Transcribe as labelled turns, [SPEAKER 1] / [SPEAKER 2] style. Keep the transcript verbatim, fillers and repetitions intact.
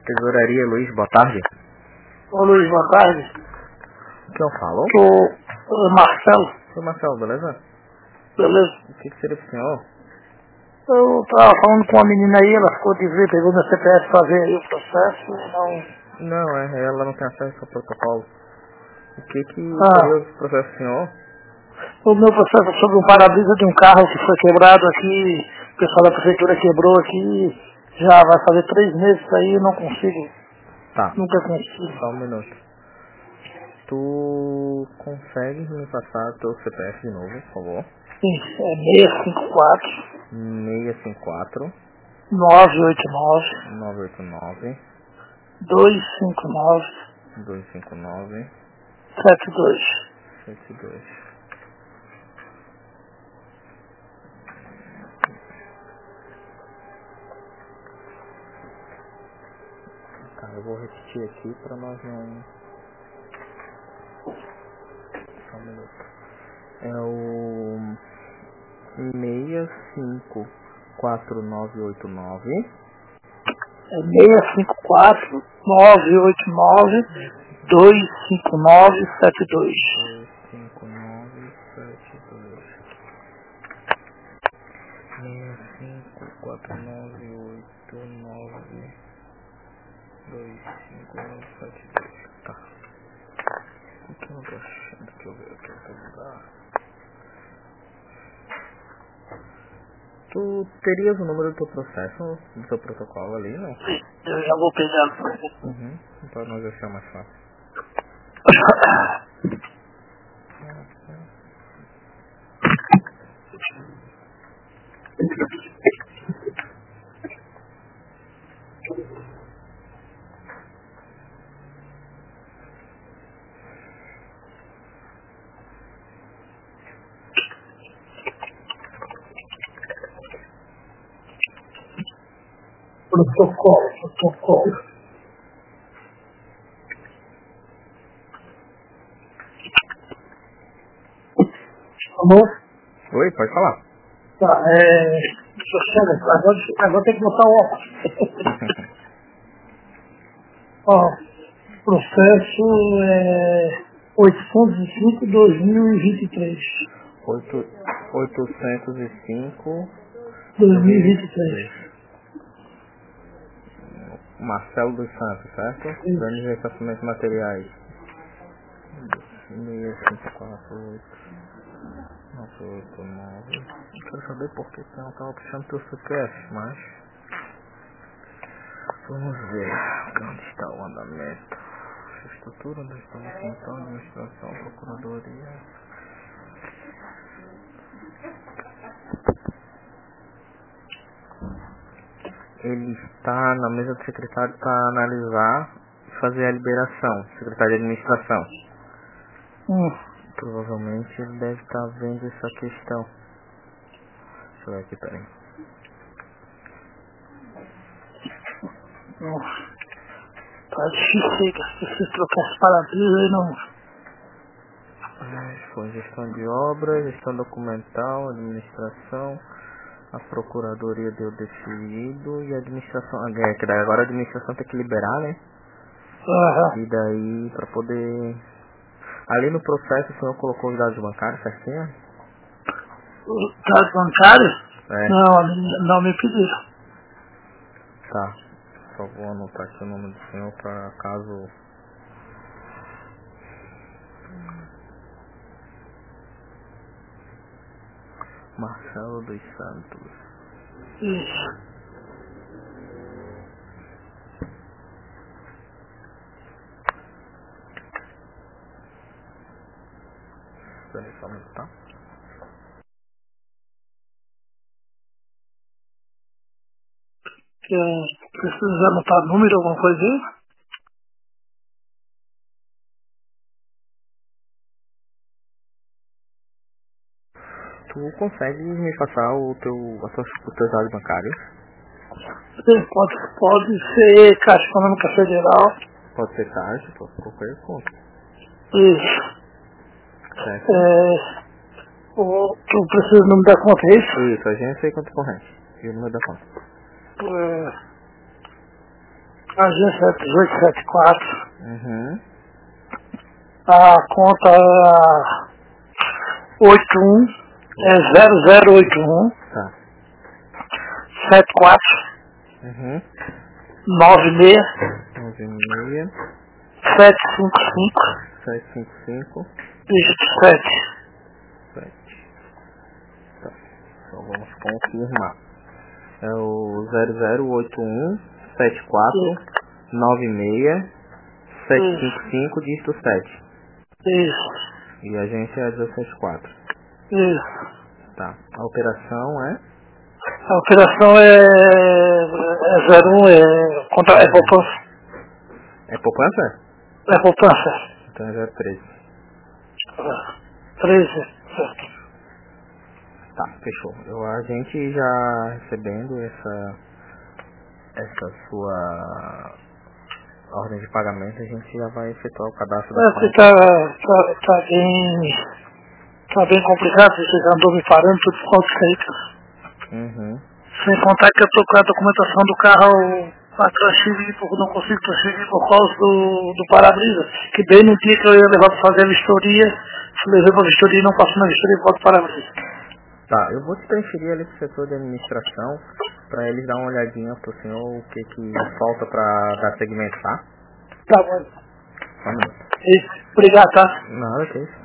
[SPEAKER 1] Tesouraria Luiz, boa tarde.
[SPEAKER 2] Ô Luiz, boa tarde.
[SPEAKER 1] Quem eu falo?
[SPEAKER 2] Sou uh, Marcelo.
[SPEAKER 1] Sou Marcelo, beleza?
[SPEAKER 2] Beleza.
[SPEAKER 1] O que, que seria pro senhor?
[SPEAKER 2] Eu tava falando com uma menina aí, ela ficou de ver, pegou meu C P F pra ver aí o processo, não...
[SPEAKER 1] Não, é, ela não tem acesso ao protocolo. O que que
[SPEAKER 2] Ah,
[SPEAKER 1] seria o processo do senhor?
[SPEAKER 2] o meu processo é sobre um para-brisa de um carro que foi quebrado aqui, o pessoal da prefeitura quebrou aqui, já vai fazer três meses aí, eu não consigo,
[SPEAKER 1] Tá,
[SPEAKER 2] nunca consigo.
[SPEAKER 1] só um minuto. Tu consegue me passar teu C P F de novo, por favor?
[SPEAKER 2] Sim, é seis cinco quatro,
[SPEAKER 1] seis cinco quatro,
[SPEAKER 2] nove oito nove,
[SPEAKER 1] nove oito nove,
[SPEAKER 2] dois cinco nove,
[SPEAKER 1] dois cinco nove,
[SPEAKER 2] sete dois.
[SPEAKER 1] sete dois. Tá, eu vou repetir aqui pra nós não... Só um minuto. É o seis cinco quatro nove oito nove,
[SPEAKER 2] É seis cinco quatro, nove oito nove, dois cinco nove, sete dois.
[SPEAKER 1] dois cinco nove sete dois. seis cinco quatro nove oito nove, dois cinco nove sete dois. Tá. O que eu não tô achando que eu vejo aqui em outro lugar? Tu terias o número do teu processo, do teu protocolo ali, não?
[SPEAKER 2] Eu já vou pegar.
[SPEAKER 1] Uhum. Então nós achar mais fácil.
[SPEAKER 2] Protocolo, protocolo. Alô?
[SPEAKER 1] Oi, pode falar.
[SPEAKER 2] Tá, é... Agora, agora tem que botar o óculos. Ó, processo é oitocentos e cinco, dois mil e vinte e três.
[SPEAKER 1] oitocentos e cinco,
[SPEAKER 2] dois mil e vinte e três.
[SPEAKER 1] Marcelo dos Santos, certo? Dando de ressarcimento de materiais. seis cinco quatro oito nove oito nove. Eu quero saber por que você não estava puxando teu C P F, mas... Vamos ver onde está o andamento. Estrutura, onde está o função, administração, procuradoria. Ele está na mesa do secretário para analisar e fazer a liberação, secretário de administração.
[SPEAKER 2] Hum.
[SPEAKER 1] Provavelmente ele deve estar vendo essa questão. Deixa eu ver aqui, peraí.
[SPEAKER 2] Nossa, tá difícil, cara. Se você trocar esse para-brisa aí não...
[SPEAKER 1] Foi gestão de obra, gestão documental, administração, a procuradoria deu deferido e a administração... É, que daí agora a administração tem que liberar, né?
[SPEAKER 2] Aham.
[SPEAKER 1] E daí pra poder... Ali no processo o senhor colocou os dados bancários certinho?
[SPEAKER 2] Os dados bancários?
[SPEAKER 1] É.
[SPEAKER 2] Não, não me pediram.
[SPEAKER 1] Tá. Só vou anotar aqui o nome do senhor pra caso... Marcelo dos Santos.
[SPEAKER 2] Isso.
[SPEAKER 1] Espera aí só um minuto, tá?
[SPEAKER 2] Que, precisa anotar número, alguma coisa aí?
[SPEAKER 1] Tu consegue me passar o teu, a tua, os teus dados bancários?
[SPEAKER 2] Sim, pode, pode ser Caixa Econômica Federal.
[SPEAKER 1] Pode ser caixa, pode ser qualquer conta.
[SPEAKER 2] Isso.
[SPEAKER 1] Certo?
[SPEAKER 2] É, o, tu precisa do número da conta, é isso?
[SPEAKER 1] Isso, agência e conta corrente. E o número da conta.
[SPEAKER 2] É, Agência é dezoito setenta e quatro.
[SPEAKER 1] Uhum.
[SPEAKER 2] A conta é oito um, é zero zero oito um,
[SPEAKER 1] Tá.
[SPEAKER 2] sete quatro,
[SPEAKER 1] Uhum.
[SPEAKER 2] nove seis,
[SPEAKER 1] nove seis,
[SPEAKER 2] sete cinco cinco,
[SPEAKER 1] sete cinco cinco,
[SPEAKER 2] dígito sete.
[SPEAKER 1] sete. Tá. Então vamos confirmar. É o zero zero oito um, sete quatro, nove seis, sete cinco cinco, dígito sete.
[SPEAKER 2] Isso,
[SPEAKER 1] E a agência é dezessete quatro.
[SPEAKER 2] isso.
[SPEAKER 1] Tá. A operação é?
[SPEAKER 2] A operação é, é zero um, é, contra, é poupança.
[SPEAKER 1] É poupança?
[SPEAKER 2] É poupança.
[SPEAKER 1] Então é zero treze.
[SPEAKER 2] treze, certo.
[SPEAKER 1] Tá, fechou. Eu, a gente já recebendo essa, essa sua ordem de pagamento, a gente já vai efetuar o cadastro da
[SPEAKER 2] É porque
[SPEAKER 1] conta.
[SPEAKER 2] tá, tá, tá bem, tá bem complicado, vocês andam me parando tudo por conta disso aí, cara.
[SPEAKER 1] Uhum.
[SPEAKER 2] Sem contar que eu tô com a documentação do carro para transferir, porque eu não consigo transferir por causa do, do para-brisa. Que bem no dia que eu ia levar para fazer a vistoria, se levei para a vistoria e não passou na vistoria por causa do para-brisa.
[SPEAKER 1] Tá, eu vou te transferir ali pro setor de administração pra eles dar uma olhadinha pro senhor o que que falta pra dar segmento, tá?
[SPEAKER 2] Tá bom.
[SPEAKER 1] Vamos.
[SPEAKER 2] Isso. Obrigado, tá?
[SPEAKER 1] Nada, que isso.